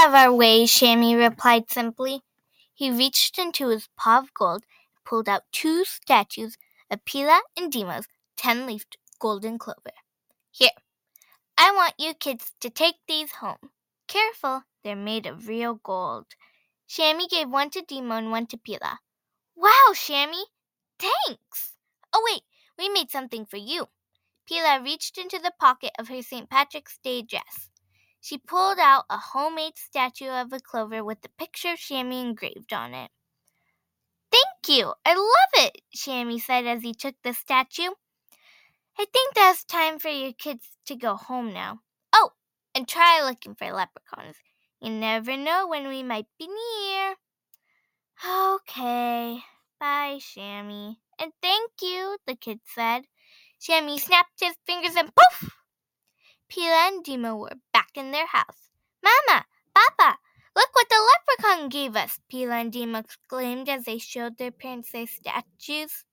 have our way, Shammy replied simply. He reached into his paw of gold and pulled out 2 statues of Pila and Deimos 10-leafed golden clover. Here, I want you kids to take these home. Careful, they're made of real gold. Shammy gave one to Deimo and one to Pila. Wow, Shammy! Thanks! Oh wait, we made something for you. Pila reached into the pocket of her St. Patrick's Day dress. She pulled out a homemade statue of a clover with the picture of Shammy engraved on it. Thank you! I love it, Shammy said as he took the statue. I think that's time for your kids to go home now. Oh, and try looking for leprechauns. You never know when we might be near. Okay. Bye, Shammy. And thank you, the kid said. Shammy snapped his fingers and poof! Pila and Deimo were back in their house. Mama! Papa! Look what the leprechaun gave us! Pila and Deimo exclaimed as they showed their parents their statues.